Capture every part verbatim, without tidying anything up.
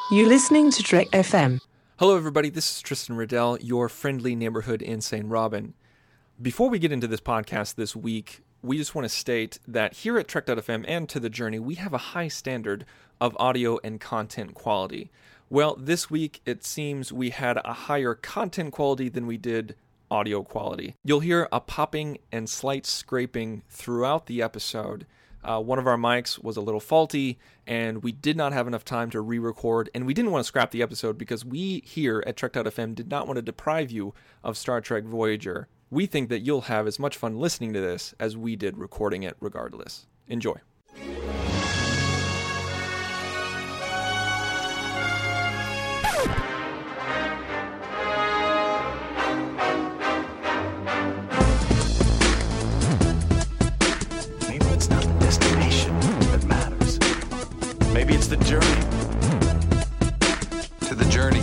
You're listening to Trek F M. Hello, everybody. This is Tristan Riddell, your friendly neighborhood insane Robin. Before we get into this podcast this week, we just want to state that here at Trek dot F M and To The Journey, we have a high standard of audio and content quality. Well, this week, it seems we had a higher content quality than we did audio quality. You'll hear a popping and slight scraping throughout the episode. Uh, one of our mics was a little faulty, and we did not have enough time to re-record, and we didn't want to scrap the episode because we here at Trek dot F M did not want to deprive you of Star Trek Voyager. We think that you'll have as much fun listening to this as we did recording it regardless. Enjoy. Maybe it's not the destination that matters. Maybe it's the journey. To the journey.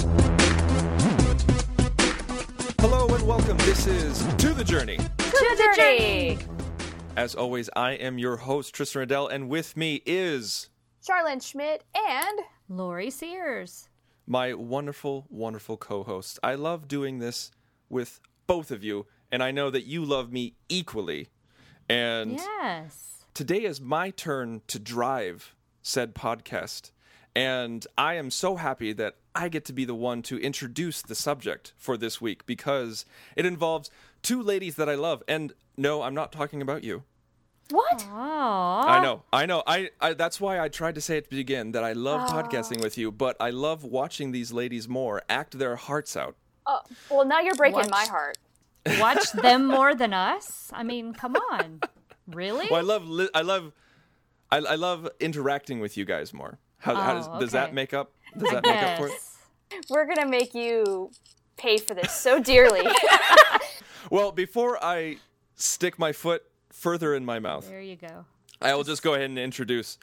Hello and welcome. This is To The Journey. To the journey. As always, I am your host, Tristan Riddell, and with me is Charlene Schmidt and Lori Sears. my wonderful, wonderful co-host. I love doing this with both of you, and I know that you love me equally. And Yes. today is my turn to drive said podcast, and I am so happy that I get to be the one to introduce the subject for this week because it involves two ladies that I love. And no, I'm not talking about you. what? Aww. I know, I know. I, I that's why I tried to say at the beginning that I love podcasting with you, but I love watching these ladies more act their hearts out. Oh, well, now you're breaking What? my heart. Watch them more than us? I mean, come on. Really? Well, I love, li- I love, I, I love interacting with you guys more. How, how does, Oh, does that okay. make up? Does that make up for it? Yes. We're gonna make you pay for this so dearly. Well, before I stick my foot further in my mouth, There you go. I will just go ahead and introduce.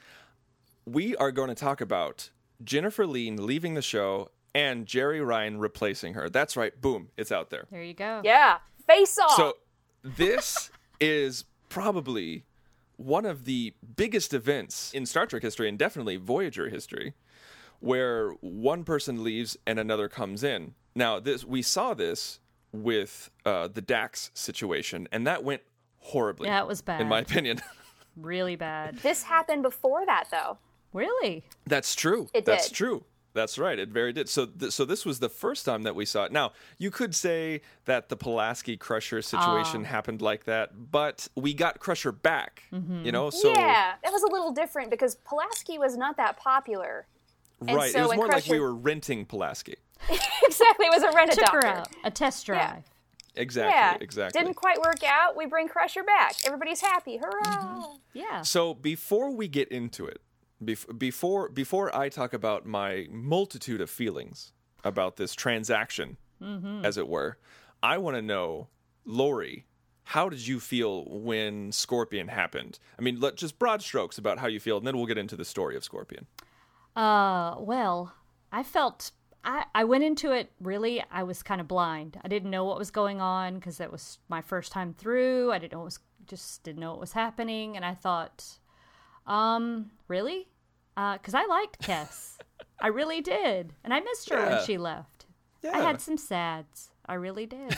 We are going to talk about Jennifer Lean leaving the show and Jerry Ryan replacing her. That's right. Boom. It's out there. There you go. Yeah, face off. So this is probably one of the biggest events in Star Trek history and definitely Voyager history where one person leaves and another comes in. Now, this we saw this with uh, the Dax situation, and that went horribly. That was bad. In my opinion. Really bad. This happened before that, though. Really? That's true. It That's did. true. That's right. It very did. So, th- so this was the first time that we saw it. Now, you could say that the Pulaski Crusher situation happened like that, but we got Crusher back. You know, so yeah, that was a little different because Pulaski was not that popular. and right. so it was when more like we Crusher- were renting Pulaski. Exactly, it was a rent-a-doctor. Took her out. A test drive. Exactly. Yeah, Exactly. didn't quite work out. We bring Crusher back. Everybody's happy. Hurrah! Yeah. So before we get into it, bef- before before I talk about my multitude of feelings about this transaction, as it were, I want to know, Lori, how did you feel when Scorpion happened? I mean, let just broad strokes about how you feel, and then we'll get into the story of Scorpion. Uh, well, I felt I, I went into it really, I was kind of blind. I didn't know what was going on because it was my first time through. I didn't know what was, just didn't know what was happening. And I thought, um, really? Uh, cause I liked Kes. I really did. And I missed her Yeah. when she left. I Yeah. had some sads. I really did.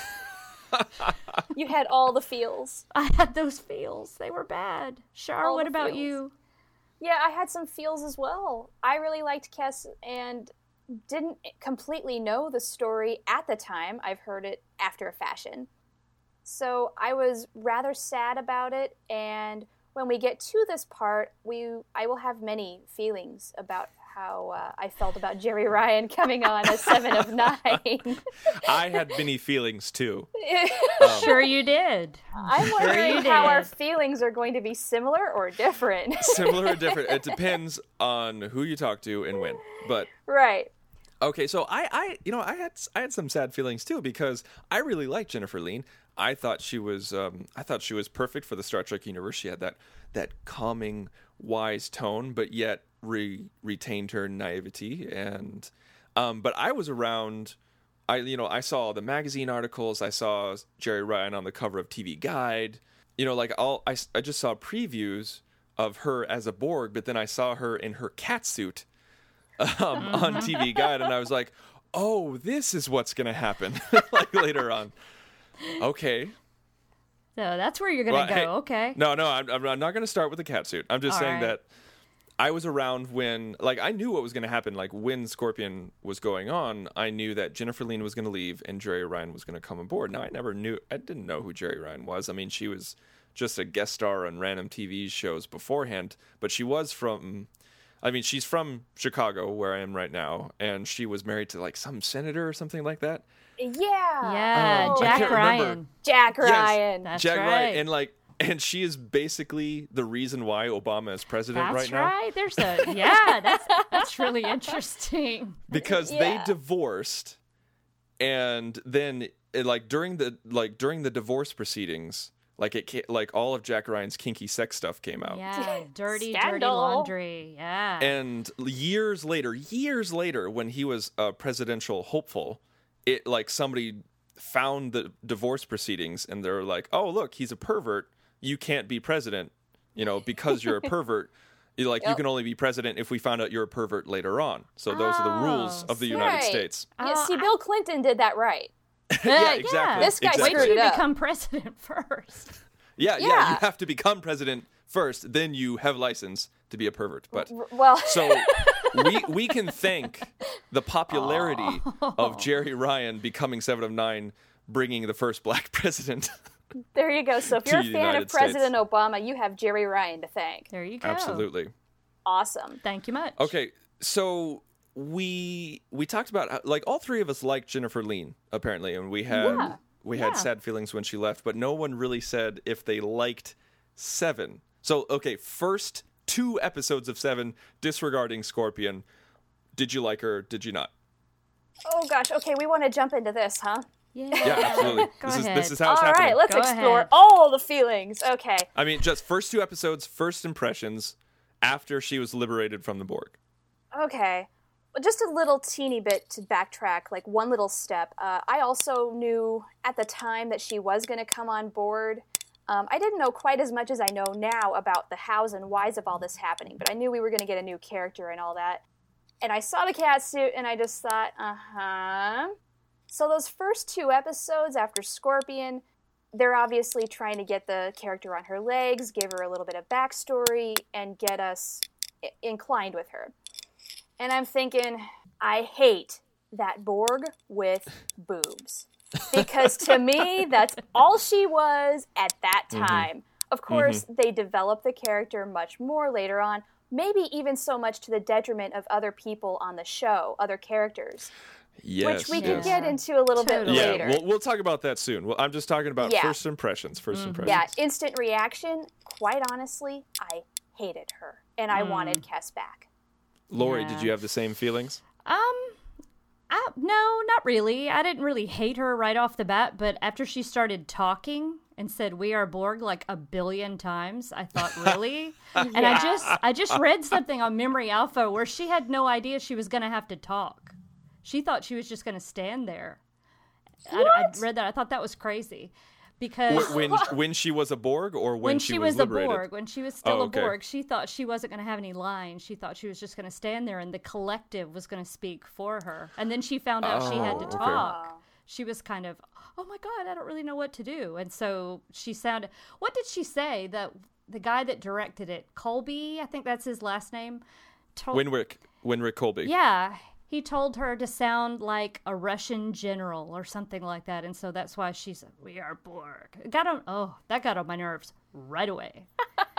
You had all the feels. I had those feels. They were bad. Shar, All what the about feels. you? Yeah, I had some feels as well. I really liked Kes and didn't completely know the story at the time. I've heard it after a fashion. So I was rather sad about it, and when we get to this part, we I will have many feelings about how uh, I felt about Jerry Ryan coming on as Seven of Nine. I had many feelings too. Sure you did. I'm you wondering how our did. feelings are going to be similar or different. Similar or different? It depends on who you talk to and when. But Right. okay, so I, I, you know, I had, I had some sad feelings too because I really liked Jennifer Lean. I thought she was, um, I thought she was perfect for the Star Trek universe. She had that, that calming, wise tone, but yet re- retained her naivety. And, um, but I was around. I, you know, I saw the magazine articles. I saw Jerry Ryan on the cover of T V Guide. You know, like all, I, I just saw previews of her as a Borg, but then I saw her in her cat suit um, mm-hmm. on T V Guide, and I was like, oh, this is what's going to happen like later on. Okay. So that's where you're going to well, go. Hey, okay. No, no, I'm, I'm not going to start with the cat suit. I'm just All saying right. that I was around when, like, I knew what was going to happen. Like, when Scorpion was going on, I knew that Jennifer Lien was going to leave and Jerry Ryan was going to come aboard. Now, I never knew, I didn't know who Jerry Ryan was. I mean, she was just a guest star on random T V shows beforehand, but she was from, I mean, she's from Chicago, where I am right now, and she was married to, like, some senator or something like that. Yeah. Yeah, Oh, Jack can't Ryan. remember. Jack Yes. Ryan. That's Jack right. Ryan, and, like, and she is basically the reason why Obama is president That's right now. right. There's a yeah. That's that's really interesting. Because Yeah. they divorced, and then it, like during the like during the divorce proceedings, like it ca- like all of Jack Ryan's kinky sex stuff came out. Yeah, dirty, dirty Scandal. laundry. Yeah. And years later, years later, when he was a presidential hopeful, it like somebody found the divorce proceedings, and they're like, "Oh, look, he's a pervert. You can't be president, you know, because you're a pervert. You like you Yep. can only be president if we found out you're a pervert later on." So those are the rules Oh, of the United right. States. Yeah, Oh, see, I- Bill Clinton did that right. Yeah, exactly. This guy exactly. Wait screwed till it you up. become president first. Yeah, yeah, Yeah. you have to become president first, then you have license to be a pervert. But R- Well, so we we can thank the popularity of Jerry Ryan becoming seven of nine, bringing the first black president. there you go. So if to you're a the fan United of President Obama, you have Jerry Ryan to thank. There you go. Absolutely. Awesome. Thank you much. Okay, so we we talked about how, like all three of us liked Jennifer Lien apparently, and we had Yeah. we had Yeah. sad feelings when she left, but no one really said if they liked Seven. So okay, first two episodes of Seven, disregarding Scorpion. Did you like her? Did you not? Oh gosh. Okay, we want to jump into this, huh? Yeah. Yeah, absolutely. Go this is ahead. this is how it's All happening. right, let's Go explore ahead. all the feelings. Okay. I mean, just first two episodes, first impressions after she was liberated from the Borg. Okay. Well, just a little teeny bit to backtrack, like one little step. Uh, I also knew at the time that she was going to come on board. Um, I didn't know quite as much as I know now about the hows and whys of all this happening, but I knew we were going to get a new character and all that. And I saw the cat suit and I just thought, uh-huh. So those first two episodes after Scorpion, they're obviously trying to get the character on her legs, give her a little bit of backstory, and get us I- inclined with her. And I'm thinking, I hate that Borg with boobs. Because to me, that's all she was at that time. Of course, they develop the character much more later on, maybe even so much to the detriment of other people on the show, other characters, Yes, which we yes. can get into a little Totally. bit Yeah, later. we'll we'll talk about that soon. Well, I'm just talking about Yeah. first impressions. First Mm-hmm. impressions. Yeah, instant reaction, quite honestly, I hated her. And I wanted Kes back. Lori, Yeah. did you have the same feelings? Um, I, no, not really. I didn't really hate her right off the bat, but after she started talking and said "We are Borg" like a billion times, I thought, really? And I just, I just read something on Memory Alpha where she had no idea she was going to have to talk. She thought she was just going to stand there. I, I read that. I thought that was crazy because Wh- when when she was a Borg, or when, when she, was, liberated? a Borg, when she was still Oh, a okay. Borg, she thought she wasn't going to have any lines. She thought she was just going to stand there and the collective was going to speak for her. And then she found out she had to Oh, okay. talk. She was kind of, oh my God, I don't really know what to do. And so she sounded, what did she say? That the guy that directed it, Colby, I think that's his last name. Told, Winrick Winrick Colby. yeah. He told her to sound like a Russian general or something like that, and so that's why she's "We are Borg." It got on. Oh, that got on my nerves right away.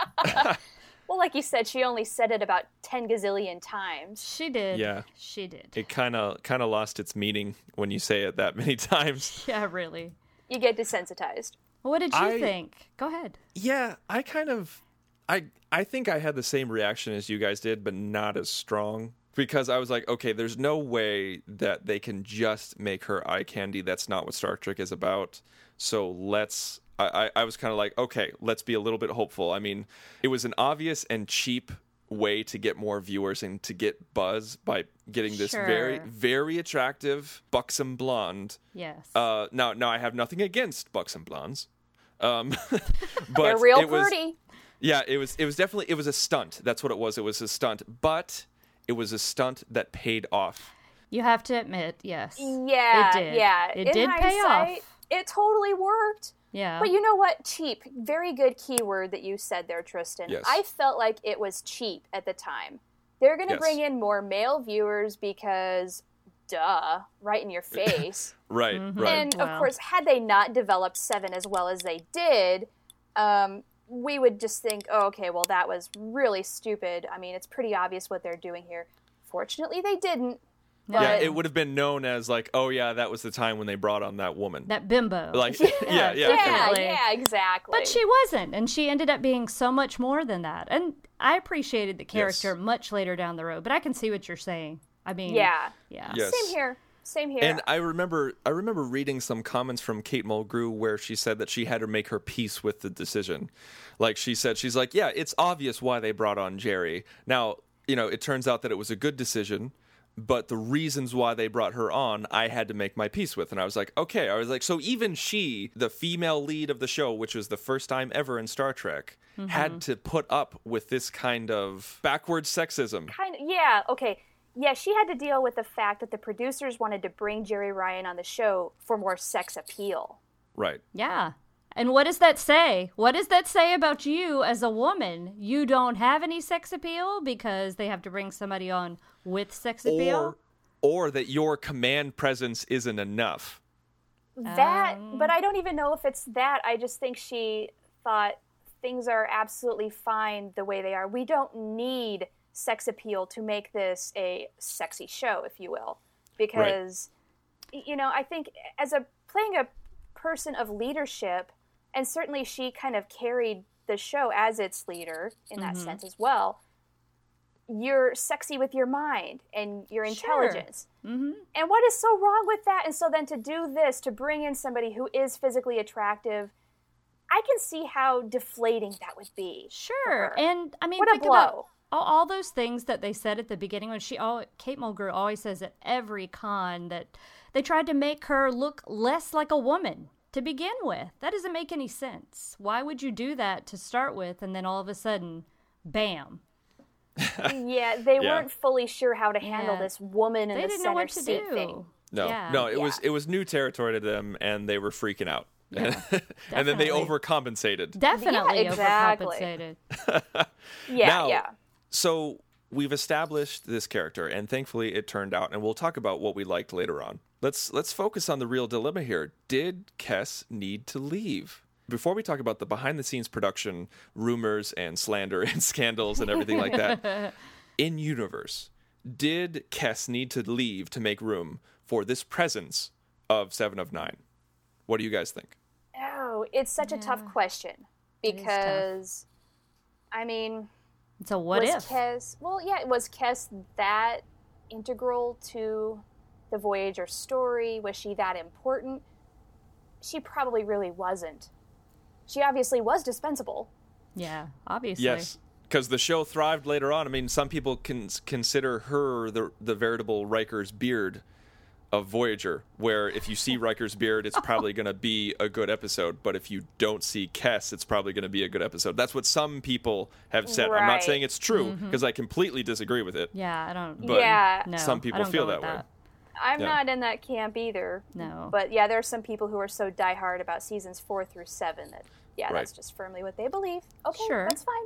Well, like you said, she only said it about ten gazillion times. She did. Yeah. she did. It kind of kind of lost its meaning when you say it that many times. Yeah, really. You get desensitized. What did you I- think? Go ahead. Yeah, I kind of I I think I had the same reaction as you guys did, but not as strong. Because I was like, okay, there's no way that they can just make her eye candy. That's not what Star Trek is about. So let's... I, I, I was kind of like, okay, let's be a little bit hopeful. I mean, it was an obvious and cheap way to get more viewers and to get buzz by getting this Sure. very, very attractive, buxom blonde. Yes. Uh, now, now, I have nothing against buxom blondes. Um, but They're real it was, pretty. yeah, it was it was definitely it was a stunt. That's what it was. It was a stunt. But it was a stunt that paid off. You have to admit, yes. Yeah, it did. yeah. It In did pay hindsight, off. It totally worked. Yeah. But you know what? Cheap. Very good keyword that you said there, Tristan. Yes. I felt like it was cheap at the time. They're going to Yes. bring in more male viewers because, duh, right in your face. Right, Mm-hmm. right. And, of Wow. course, had they not developed Seven as well as they did, um, we would just think, oh, okay, well, that was really stupid. I mean, it's pretty obvious what they're doing here. Fortunately, they didn't. No. yeah, But- it would have been known as like, oh yeah, that was the time when they brought on that woman. That bimbo. like, yeah, yeah, Yeah, definitely. yeah, exactly. But she wasn't, and she ended up being so much more than that. And I appreciated the character Yes. much later down the road, but I can see what you're saying. I mean, Yeah. yeah. Yes. Same here. Same here. And I remember, I remember reading some comments from Kate Mulgrew where she said that she had to make her peace with the decision. Like she said, she's like, yeah, it's obvious why they brought on Jerry. Now, you know, it turns out that it was a good decision, but the reasons why they brought her on, I had to make my peace with. And I was like, okay. I was like, so even she, the female lead of the show, which was the first time ever in Star Trek, Mm-hmm. had to put up with this kind of backwards sexism. kind of, yeah, okay. Yeah, she had to deal with the fact that the producers wanted to bring Jerry Ryan on the show for more sex appeal. Right. Yeah. And what does that say? What does that say about you as a woman? You don't have any sex appeal because they have to bring somebody on with sex appeal? Or, or that your command presence isn't enough. That, Um. but I don't even know if it's that. I just think she thought things are absolutely fine the way they are. We don't need sex appeal to make this a sexy show, if you will, because y you know, I think as a playing a person of leadership, and certainly she kind of carried the show as its leader in that sense as well. You're sexy with your mind and your Sure. intelligence. Mm-hmm. And what is so wrong with that? And so then to do this, to bring in somebody who is physically attractive, I can see how deflating that would be. for Sure. her. And I mean, What a think about blow. all, all those things that they said at the beginning when she all Kate Mulgrew always says at every con that they tried to make her look less like a woman to begin with. That doesn't make any sense. Why would you do that to start with and then all of a sudden, bam? Yeah, they Yeah. weren't fully sure how to handle Yeah. this woman in They the didn't center know what to seat do. thing. No, Yeah. no, it Yeah. was it was new territory to them, and they were freaking out. Yeah, and then they definitely. overcompensated. Definitely Yeah, exactly. overcompensated. Yeah, Now- yeah. So we've established this character, and thankfully it turned out. And we'll talk about what we liked later on. Let's let's focus on the real dilemma here. Did Kes need to leave? Before we talk about the behind-the-scenes production, rumors and slander and scandals and everything like that, in universe, did Kes need to leave to make room for this presence of Seven of Nine? What do you guys think? Oh, it's such a tough question is tough. because, I mean, It's a what was if? Kes, well, yeah, was Kes that integral to the Voyager story? Was she that important? She probably really wasn't. She obviously was dispensable. Yeah, obviously. Yes, because the show thrived later on. I mean, some people can consider her the the veritable Riker's beard of Voyager, where if you see Riker's beard, it's probably going to be a good episode. But if you don't see Kes, it's probably going to be a good episode. That's what some people have said. I'm not Right. saying it's true, because I completely disagree with it. Yeah, I don't. But yeah, no, some I people don't feel go with that way. I'm Yeah. not in that camp either. No. But yeah, there are some people who are so diehard about seasons four through seven that, yeah, Right. that's just firmly what they believe. Okay, Sure. that's fine.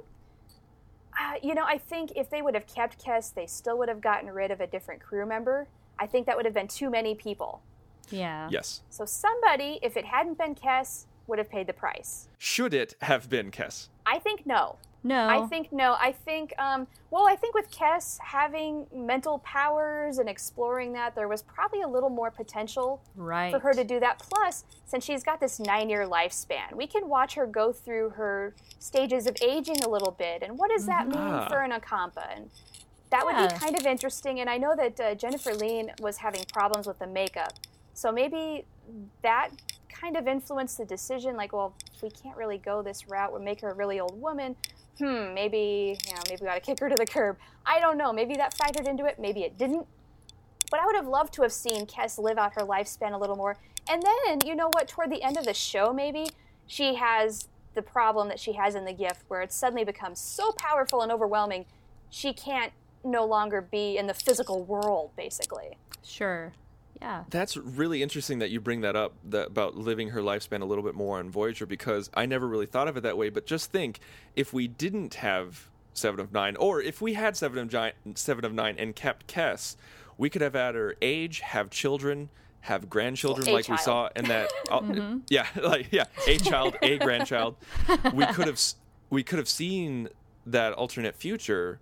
Uh, you know, I think if they would have kept Kes, they still would have gotten rid of a different crew member. I think that would have been too many people. Yeah. Yes. So somebody, if it hadn't been Kes, would have paid the price. Should it have been Kes? I think no. No. I think no. I think, um, well, I think with Kes having mental powers and exploring that, there was probably a little more potential right. for her to do that. Plus, since she's got this nine-year lifespan, we can watch her go through her stages of aging a little bit. And what does that mean Ah. for an Okampa? And that would Yeah. be kind of interesting. And I know that uh, Jennifer Lean was having problems with the makeup. So maybe that kind of influenced the decision. Like, well, if we can't really go this route, we'll make her a really old woman. Hmm, maybe, you know, maybe we got to kick her to the curb. I don't know. Maybe that factored into it. Maybe it didn't. But I would have loved to have seen Kes live out her lifespan a little more. And then, you know what, toward the end of the show, maybe, she has the problem that she has in the gift where it suddenly becomes so powerful and overwhelming, she can't no longer be in the physical world, basically. Sure. Yeah. That's really interesting that you bring that up, that about living her lifespan a little bit more on Voyager, because I never really thought of it that way. But just think, if we didn't have Seven of Nine, or if we had Seven of Nine, Seven of Nine and kept Kes, we could have had her age, have children, have grandchildren, well, like child. we saw, and that, mm-hmm. yeah, like yeah, a child, a grandchild. We could have we could have seen that alternate future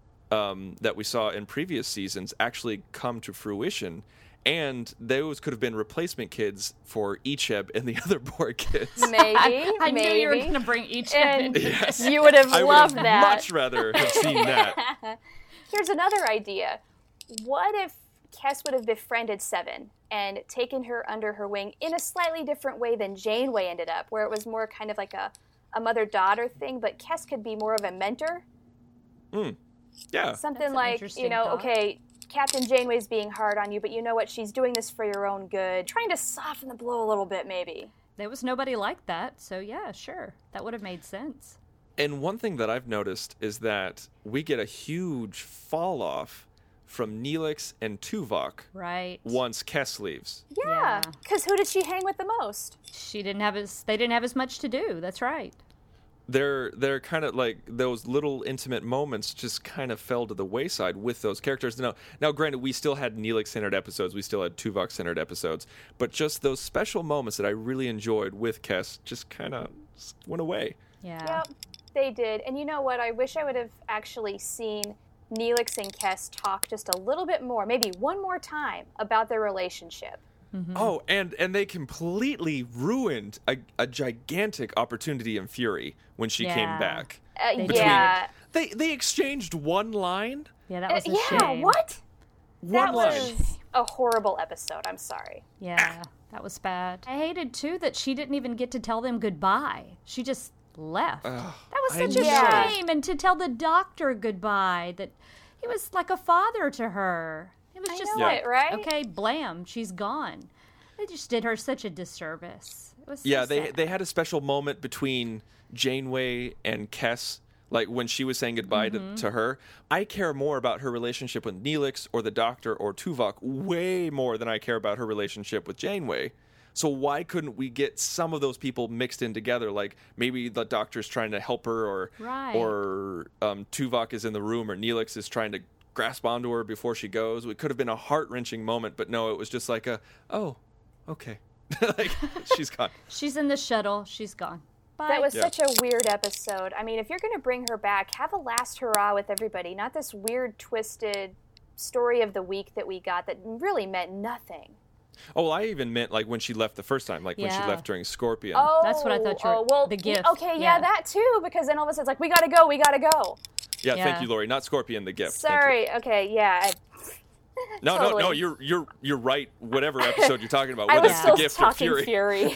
um, that we saw in previous seasons actually come to fruition. And those could have been replacement kids for Icheb and the other Borg kids. Maybe. I, I maybe. knew you were going to bring each And in. Yes. you would have I would loved have that. much rather have seen that. Here's another idea. What if Kes would have befriended Seven and taken her under her wing in a slightly different way than Janeway ended up, where it was more kind of like a, a mother-daughter thing, but Kes could be more of a mentor? Mm. Yeah. Something That's an like, interesting you know, thought. okay, Captain Janeway's being hard on you, but you know what? She's doing this for your own good. Trying to soften the blow a little bit, maybe. There was nobody like that, so yeah, sure. That would have made sense. And one thing that I've noticed is that we get a huge fall off from Neelix and Tuvok Right. once Kes leaves. Yeah, Yeah. because who did she hang with the most? She didn't have as they didn't have as much to do. That's right. They're they're kind of like those little intimate moments just kind of fell to the wayside with those characters. Now, now granted, we still had Neelix-centered episodes, we still had Tuvok-centered episodes, but just those special moments that I really enjoyed with Kes just kind of went away. Yeah. Yep, they did. And you know what? I wish I would have actually seen Neelix and Kes talk just a little bit more, maybe one more time, about their relationship. Mm-hmm. Oh, and and they completely ruined a, a gigantic opportunity in Fury when she Yeah. came back. Uh, They yeah. They they exchanged one line. Yeah, that Uh, was a yeah, shame. what? One That line. was a horrible episode. I'm sorry. Yeah, that was bad. I hated too that she didn't even get to tell them goodbye. She just left. Ugh, that was I such a know. shame. And to tell the doctor goodbye, that he was like a father to her. It was I just know like, it, right? okay, blam, she's gone. They just did her such a disservice. It was so Yeah, they sad. they had a special moment between Janeway and Kes, like when she was saying goodbye Mm-hmm. to, to her. I care more about her relationship with Neelix or the Doctor or Tuvok way more than I care about her relationship with Janeway. So why couldn't we get some of those people mixed in together? Like maybe the Doctor's trying to help her, or Right. or um, Tuvok is in the room, or Neelix is trying to grasp onto her before she goes. It could have been a heart-wrenching moment, but no, it was just like a, oh, okay. Like, she's gone. She's in the shuttle. She's gone. Bye. That was Yeah. such a weird episode. I mean, if you're going to bring her back, have a last hurrah with everybody, not this weird, twisted story of the week that we got that really meant nothing. Oh, well, I even meant like when she left the first time, like when she Yeah. left during Scorpion. Oh, That's what I thought you were- oh, well, the gift, Okay, yeah, yeah. that too, because then all of a sudden it's like, we got to go, we got to go. yeah, yeah. thank you, Lori. Not Scorpion, the gift. Thank you. Sorry, okay, yeah. I, No, no, no. Totally. You're you're you're right. Whatever episode you're talking about, I whether was it's still the gift or talking Fury. Fury.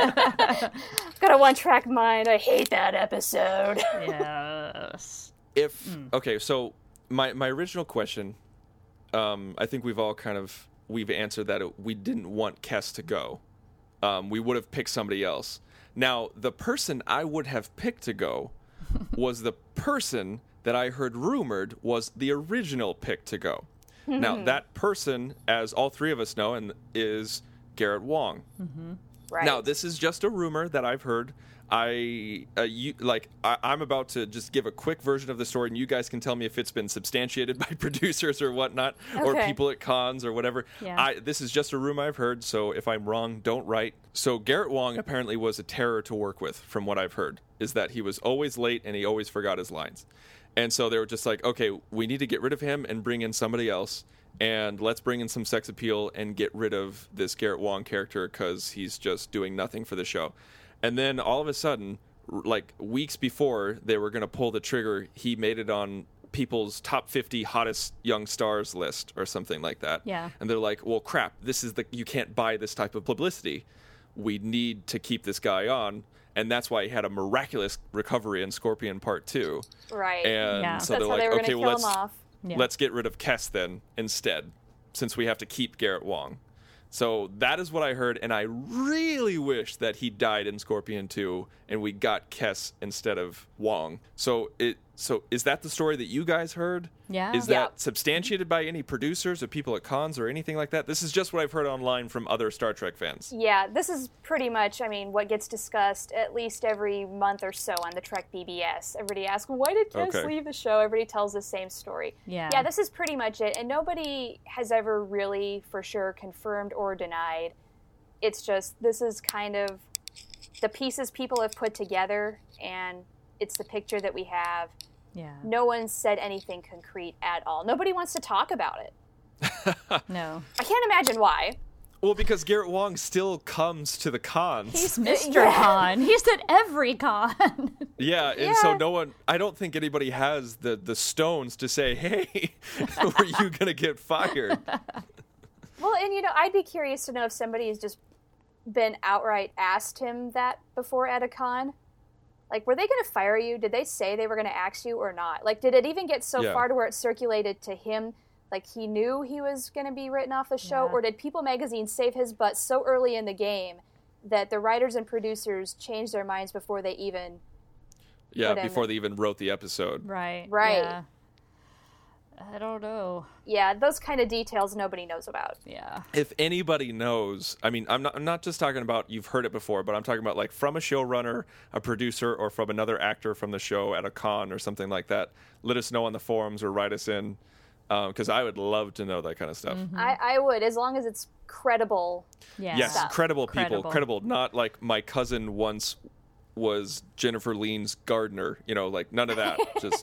Got a one-track mind. I hate that episode. Yes. If Hmm. okay, so my my original question, um, I think we've all kind of we've answered that it, we didn't want Kes to go. Um, we would have picked somebody else. Now, the person I would have picked to go was the person that I heard rumored was the original pick to go. Now, that person, as all three of us know, and is Garrett Wong. Right. Now, this is just a rumor that I've heard. I uh, you like I, I'm about to just give a quick version of the story, and you guys can tell me if it's been substantiated by producers or whatnot, or Okay. people at cons or whatever. Yeah. I this is just a rumor I've heard, so if I'm wrong, don't write. So Garrett Wong apparently was a terror to work with, from what I've heard, is that he was always late and he always forgot his lines. And so they were just like, okay, we need to get rid of him and bring in somebody else. And let's bring in some sex appeal and get rid of this Garrett Wong character because he's just doing nothing for the show. And then all of a sudden, r- like weeks before they were going to pull the trigger, he made it on people's top fifty hottest young stars list or something like that. Yeah. And they're like, well, crap, this is the, you can't buy this type of publicity. We need to keep this guy on. And that's why he had a miraculous recovery in Scorpion Part two. Right. And Yeah. so That's they're how like, they were okay, going to well, kill let's, him off. Yeah. let's get rid of Kes then instead, since we have to keep Garrett Wong. So that is what I heard, and I really wish that he died in Scorpion two and we got Kes instead of Wong. So it So is that the story that you guys heard? Yeah. Is Yeah. that substantiated by any producers or people at cons or anything like that? This is just what I've heard online from other Star Trek fans. Yeah, this is pretty much, I mean, what gets discussed at least every month or so on the Trek B B S. Everybody asks, why did Kes Okay. leave the show? Everybody tells the same story. Yeah. Yeah, this is pretty much it. And nobody has ever really, for sure, confirmed or denied. It's just, this is kind of the pieces people have put together, and it's the picture that we have. Yeah. No one said anything concrete at all. Nobody wants to talk about it. No. I can't imagine why. Well, because Garrett Wang still comes to the cons. He's Mister Yeah. Con. He's at every con. Yeah, and so Yeah. no one, I don't think anybody has the, the stones to say, hey, were you going to get fired? Well, and you know, I'd be curious to know if somebody has just been outright asked him that before at a con. Like, were they going to fire you? Did they say they were going to axe you or not? Like, did it even get so Yeah. far to where it circulated to him, like he knew he was going to be written off the show? Yeah. Or did People Magazine save his butt so early in the game that the writers and producers changed their minds before they even... Yeah, Put in before the- they even wrote the episode. Right. Right. Yeah. I don't know. Yeah, those kind of details nobody knows about. Yeah. If anybody knows, I mean, I'm not, I'm not just talking about you've heard it before, but I'm talking about like from a showrunner, a producer, or from another actor from the show at a con or something like that. Let us know on the forums or write us in, because I would love to know that kind of stuff. I, I would, as long as it's credible. Yeah. Yes, Stuff. credible people, Credible. credible, not like my cousin once was Jennifer Lean's gardener. You know, like none of that. Just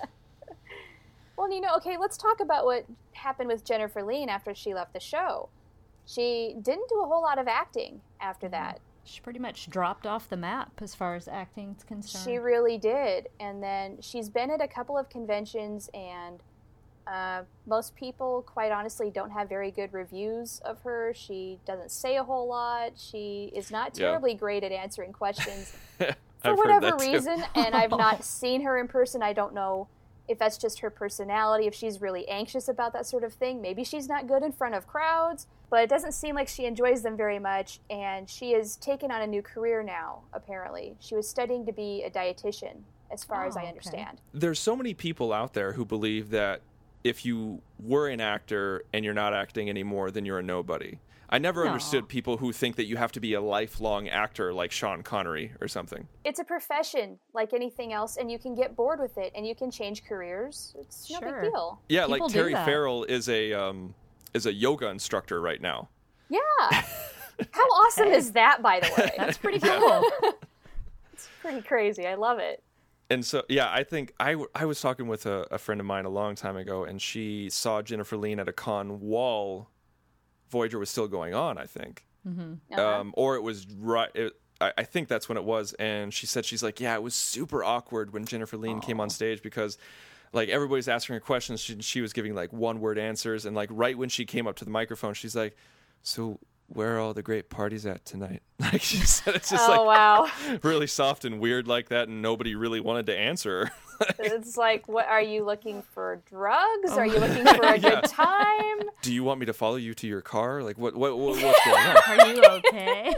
Well, you know, okay, let's talk about what happened with Jennifer Lean after she left the show. She didn't do a whole lot of acting after that. She pretty much dropped off the map as far as acting's concerned. She really did. And then she's been at a couple of conventions, and uh, most people, quite honestly, don't have very good reviews of her. She doesn't say a whole lot. She is not Yeah. terribly great at answering questions for I've heard whatever that too. reason. And I've not seen her in person. I don't know if that's just her personality, if she's really anxious about that sort of thing. Maybe she's not good in front of crowds, but it doesn't seem like she enjoys them very much. And she has taken on a new career now, apparently. She was studying to be a dietitian, as far as Oh, I okay. understand. There's so many people out there who believe that if you were an actor and you're not acting anymore, then you're a nobody. I never No. understood people who think that you have to be a lifelong actor like Sean Connery or something. It's a profession like anything else, and you can get bored with it, and you can change careers. It's no Sure. big deal. Yeah, People like do Terry that. Farrell is a um, is a yoga instructor right now. Yeah. How awesome is that, by the way? That's pretty cool. It's pretty crazy. I love it. And so, yeah, I think I, w- I was talking with a, a friend of mine a long time ago, and she saw Jennifer Lean at a con while Voyager was still going on, I think. Uh-huh. Um, or it was right. It, I, I think that's when it was. And she said, she's like, yeah, it was super awkward when Jennifer Lean came on stage because, like, everybody's asking her questions. She, she was giving, like, one-word answers. And, like, right when she came up to the microphone, she's like, so where are all the great parties at tonight? Like, she said it's just, Oh, like, wow. really soft and weird like that, and nobody really wanted to answer her. It's like, what are you looking for? Drugs? Are you looking for a Yeah. good time? Do you want me to follow you to your car? Like, what, what, what what's going on? Are you okay?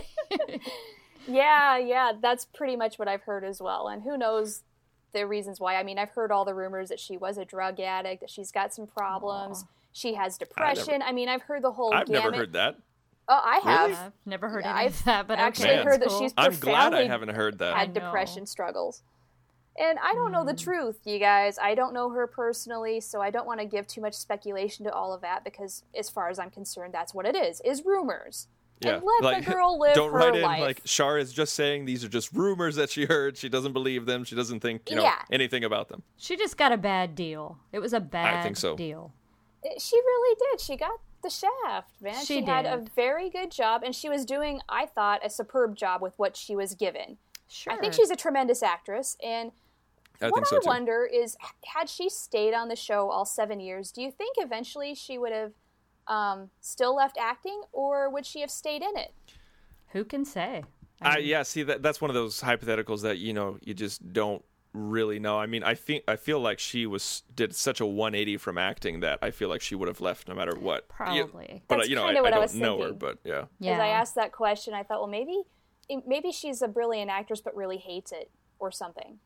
Yeah, yeah, that's pretty much what I've heard as well. And who knows the reasons why. I mean, I've heard all the rumors that she was a drug addict, that she's got some problems. She has depression. I, mean, I've heard the whole I've gamut. never heard that. Oh, I have. Really? I've never heard any I've of that, but actually okay, Man. heard that's that cool. she's I'm glad I profoundly haven't heard that. had I know. depression struggles. And I don't know the truth, you guys. I don't know her personally, so I don't want to give too much speculation to all of that because, as far as I'm concerned, that's what it is, is rumors. Yeah, And let like, the girl live don't her write in life. like Shar is just saying these are just rumors that she heard. She doesn't believe them. She doesn't think you know Yeah. anything about them. She just got a bad deal. It was a bad think so. deal. It- She really did. She got the shaft, man. She had a did. very good job, and she was doing, I thought, a superb job with what she was given. Sure. I think she's a tremendous actress, and I what think so I too. wonder is, h- had she stayed on the show all seven years, do you think eventually she would have um, still left acting, or would she have stayed in it? Who can say? I, yeah, see that that's one of those hypotheticals that you know you just don't really know. I mean, I think I feel like she was did such a one eighty from acting that I feel like she would have left no matter what. Yeah, Probably. but That's you know, I, kinda I what I don't was know her, thinking. but yeah. Yeah. As I asked that question, I thought, well, maybe maybe she's a brilliant actress but really hates it or something.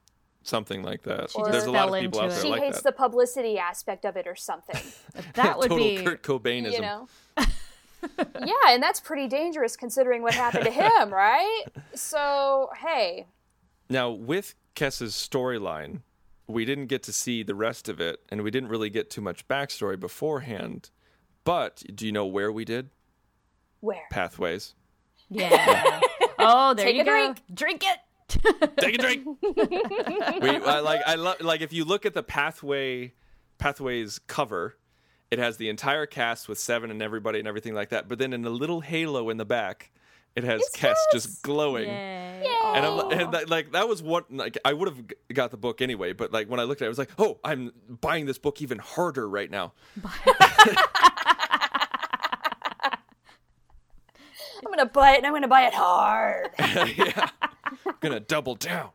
something like that. She just There's a lot fell of people into out it. there She like hates that. the publicity aspect of it or something. That would Total be Kurt Cobainism. You know? Yeah, and that's pretty dangerous considering what happened to him, right? So, hey. Now, with Kess's storyline, we didn't get to see the rest of it, and we didn't really get too much backstory beforehand. But do you know where we did? Where? Pathways. yeah. Oh, there Take you a go. drink. Drink it. Take a drink. we, I, like I love like if you look at the pathway pathways cover, it has the entire cast with Seven and everybody and everything like that. But then in a little halo in the back, it has It's Kess Kess. just glowing. Yay. And, I'm, Aw. and that, like that was what like I would have got the book anyway, but like when I looked at it, I was like, oh, I'm buying this book even harder right now. I'm going to buy it, and I'm going to buy it hard. Yeah, I'm gonna double down.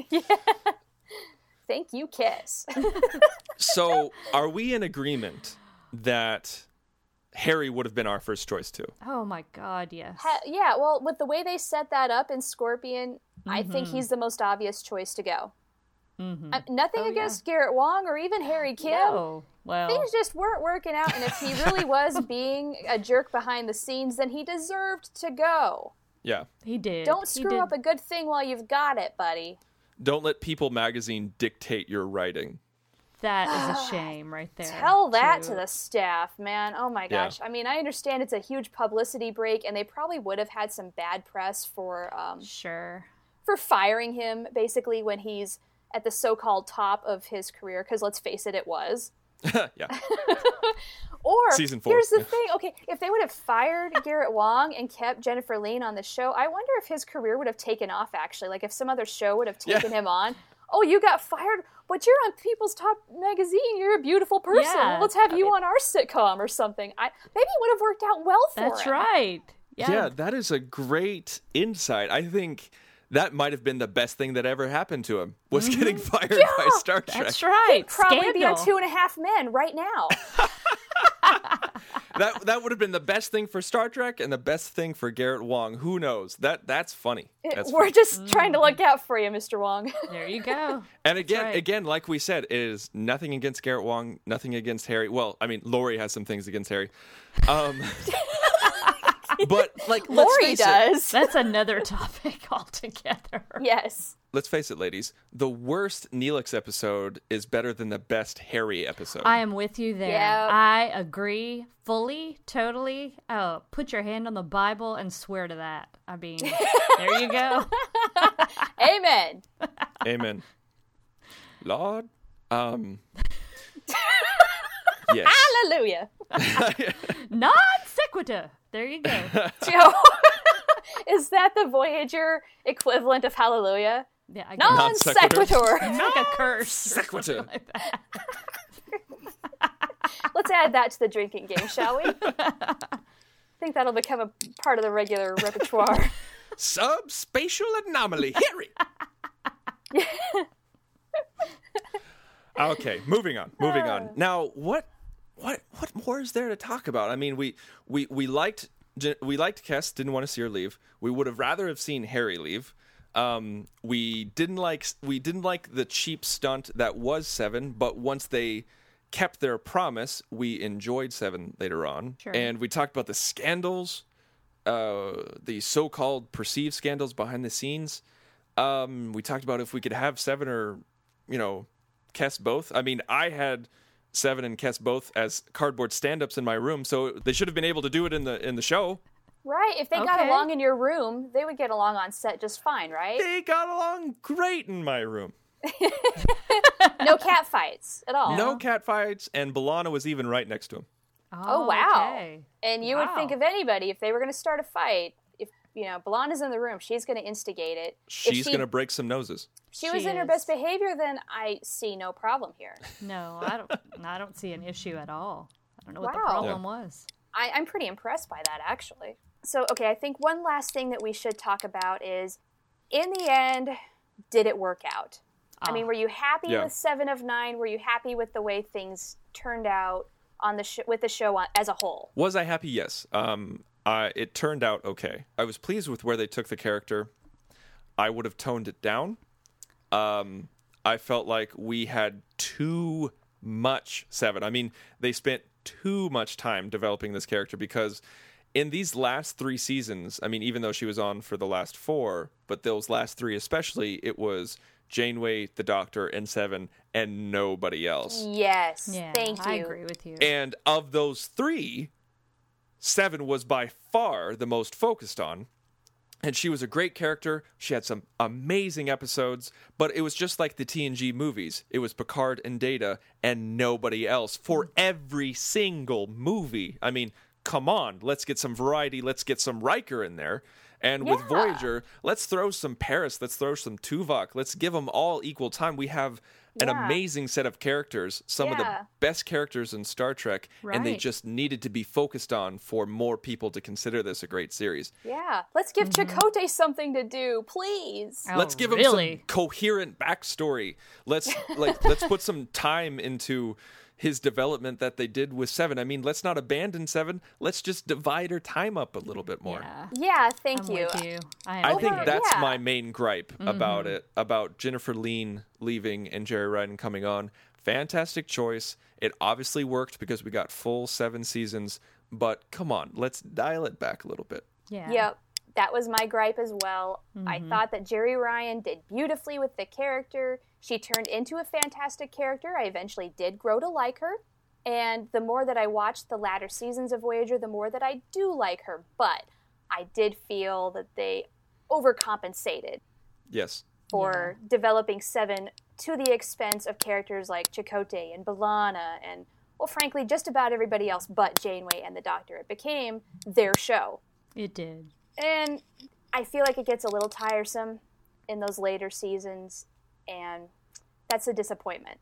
Thank you, Kiss. So, are we in agreement that Harry would have been our first choice too? Oh my God, yes. Ha- yeah, well, with the way they set that up in Scorpion, I think Mm-hmm. he's the most obvious choice to go. Mhm. Uh, nothing Oh, against Garrett Wong or even Harry Kim. No. Well, Things just weren't working out, and if he really was being a jerk behind the scenes, then he deserved to go. Yeah. he did. Don't He screw did. up a good thing while you've got it, buddy. Don't let People magazine dictate your writing. That is a shame right there. Tell that too. to the staff, man. Oh my Yeah. gosh. I mean, I understand it's a huge publicity break, and they probably would have had some bad press for um, Sure. for firing him, basically, when he's at the so-called top of his career, because let's face it, it was. Yeah. Or, Season four. here's the thing, okay, if they would have fired Garrett Wong and kept Jennifer Lane on the show, I wonder if his career would have taken off, actually. Like, if some other show would have taken Yeah. him on. Oh, you got fired, but you're on People's Top Magazine. You're a beautiful person. Yeah. Let's have I you mean- on our sitcom or something. I Maybe it would have worked out well for That's him. right. Yeah. Yeah, that is a great insight. I think that might have been the best thing that ever happened to him, was getting fired by Star Trek. That's right. Probably Scandal. be on Two and a Half Men right now. That that would have been the best thing for Star Trek and the best thing for Garrett Wong. Who knows? That that's funny. That's We're funny. just trying to look out for you, Mister Wong. There you go. And again, right. again, like we said, it is nothing against Garrett Wong, nothing against Harry. Well, I mean, Laurie has some things against Harry. Um, but like, let's Lori face it. does. That's another topic altogether. Yes. Let's face it, ladies. The worst Neelix episode is better than the best Harry episode. I am with you there. Yep. I agree fully, totally. Oh, put your hand on the Bible and swear to that. I mean, there you go. Amen. Amen. Lord, um, yes. Hallelujah. Non sequitur. There you go. Joe, is that the Voyager equivalent of hallelujah? Yeah, I guess. Non Non sequitur. sequitur. It's like a curse. or Sequitur. something like that. Let's add that to the drinking game, shall we? I think that'll become a part of the regular repertoire. Subspatial anomaly, Harry. Okay, moving on. Moving on. Now, what, what, what more is there to talk about? I mean, we, we, we liked, we liked Kess. Didn't want to see her leave. We would have rather have seen Harry leave. Um, we didn't like, we didn't like the cheap stunt that was Seven. But once they kept their promise, we enjoyed Seven later on. Sure. And we talked about the scandals, uh, the so-called perceived scandals behind the scenes. Um, we talked about if we could have Seven or, you know, Kess both. I mean, I had Seven and Kess both as cardboard stand-ups in my room, so they should have been able to do it in the in the show. Right. If they got Okay. along in your room, they would get along on set just fine, right? They got along great in my room. No cat fights at all. No cat fights, and B'Elanna was even right next to him. Oh, wow. Okay. And you would Wow. think of anybody, if they were going to start a fight, if, you know, B'Elanna's in the room, she's going to instigate it. If She's she, going to break some noses. she was She in her is. best behavior, then I see no problem here. No, I don't. I don't see an issue at all. I don't know what the Wow. problem was. I, I'm pretty impressed by that, actually. So, okay, I think one last thing that we should talk about is, in the end, did it work out? I Ah. mean, were you happy Yeah. with Seven of Nine? Were you happy with the way things turned out on the sh- with the show on- as a whole? Was I happy? Yes. Um, I, it turned out okay. I was pleased with where they took the character. I would have toned it down. Um, I felt like we had too much Seven. I mean, they spent too much time developing this character because in these last three seasons, I mean, even though she was on for the last four, but those last three especially, it was Janeway, the Doctor, and Seven, and nobody else. Yes, Yeah, thank you. I agree with you. And of those three, Seven was by far the most focused on. And she was a great character. She had some amazing episodes, but it was just like the T N G movies. It was Picard and Data and nobody else for every single movie. I mean, come on, let's get some variety. Let's get some Riker in there. And with Yeah. Voyager, let's throw some Paris. Let's throw some Tuvok. Let's give them all equal time. We have an Yeah. amazing set of characters, some of the Yeah. best characters in Star Trek, and they Right. just needed to be focused on for more people to consider this a great series. Yeah, let's give Chakotay something to do, please. Oh, Let's give him really? some coherent backstory. Let's like let's put some time into his development that they did with Seven. I mean, let's not abandon Seven. Let's just divide her time up a little bit more. Yeah, Yeah, thank I'm you. with you. I, I am think with you. that's yeah. my main gripe about it, about Jennifer Lean leaving and Jerry Ryan coming on. Fantastic choice. It obviously worked because we got full seven seasons, but come on, let's dial it back a little bit. Yeah. Yep, that was my gripe as well. I thought that Jerry Ryan did beautifully with the character. She turned into a fantastic character. I eventually did grow to like her. And the more that I watched the latter seasons of Voyager, the more that I do like her. But I did feel that they overcompensated Yes. for developing Seven to the expense of characters like Chakotay and B'Elanna and, well, frankly, just about everybody else but Janeway and the Doctor. It became their show. It did. And I feel like it gets a little tiresome in those later seasons, and that's a disappointment.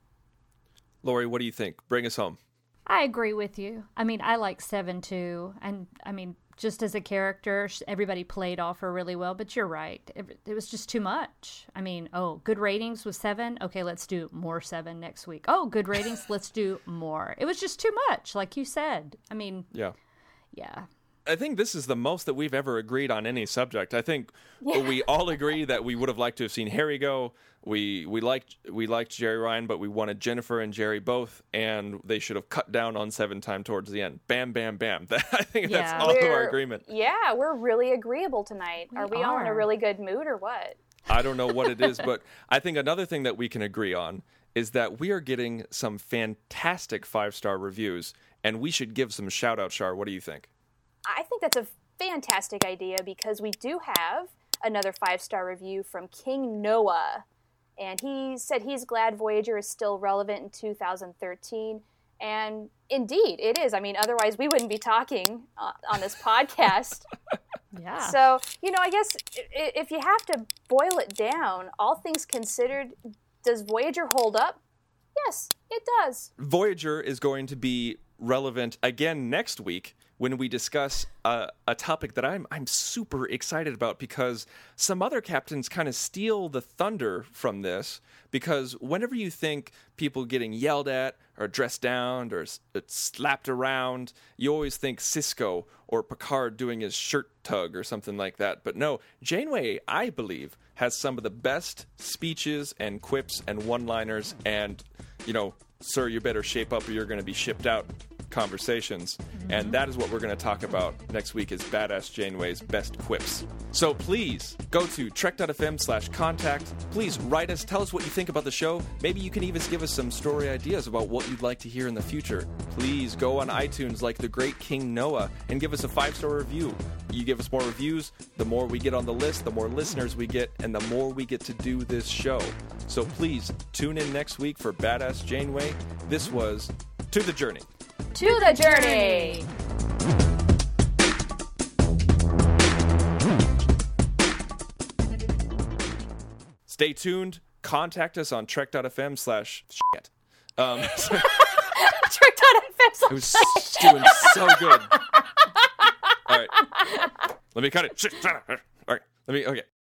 Lori, what do you think? Bring us home. I agree with you. I mean, I like Seven too, and I mean, just as a character, sh- everybody played off her really well. But you're right; it, it was just too much. I mean, oh, good ratings with Seven. Okay, let's do more Seven next week. Oh, good ratings. Let's do more. It was just too much, like you said. I mean, Yeah. yeah. I think this is the most that we've ever agreed on any subject. I think we all agree that we would have liked to have seen Harry go. We we liked we liked Jerry Ryan, but we wanted Jennifer and Jerry both, and they should have cut down on Seven time towards the end. Bam, bam, bam. I think that's Yeah. all of our We're- agreement. Yeah, we're really agreeable tonight. We are we all in a are. really good mood or what? I don't know what it is, but I think another thing that we can agree on is that we are getting some fantastic five-star reviews, and we should give some shout-out, Shar. What do you think? I think that's a fantastic idea because we do have another five-star review from King Noah. And he said he's glad Voyager is still relevant in two thousand thirteen. And indeed, it is. I mean, otherwise we wouldn't be talking uh, on this podcast. Yeah. So, you know, I guess i- if you have to boil it down, all things considered, does Voyager hold up? Yes, it does. Voyager is going to be relevant again next week when we discuss uh, a topic that I'm I'm super excited about because some other captains kind of steal the thunder from this because whenever you think people getting yelled at or dressed down or s- slapped around, you always think Cisco or Picard doing his shirt tug or something like that. But no, Janeway, I believe, has some of the best speeches and quips and one-liners and, you know, sir, you better shape up or you're going to be shipped out conversations. And that is what we're going to talk about next week is Badass Janeway's best quips. So please go to trek.fm slash contact. Please write us. Tell us what you think about the show. Maybe you can even give us some story ideas about what you'd like to hear in the future. Please go on iTunes like the great King Noah and give us a five-star review. You give us more reviews, the more we get on the list, the more listeners we get, and the more we get to do this show. So please tune in next week for Badass Janeway. This was To the Journey. To the journey! Stay tuned. Contact us on trek.fm slash shit. Um, Trick.fm. it was doing so good. All right. Let me cut it. All right. Let me, okay.